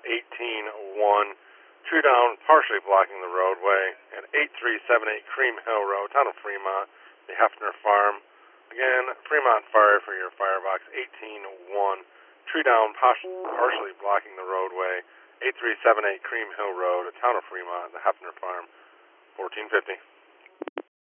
18-1. Tree down, partially blocking the roadway at 8378 Cream Hill Road, town of Fremont, the Hefner Farm. Again, Fremont Fire for your firebox, 18-1. Tree down, partially blocking the roadway, 8378 Cream Hill Road, town of Fremont, the Hefner Farm, 1450.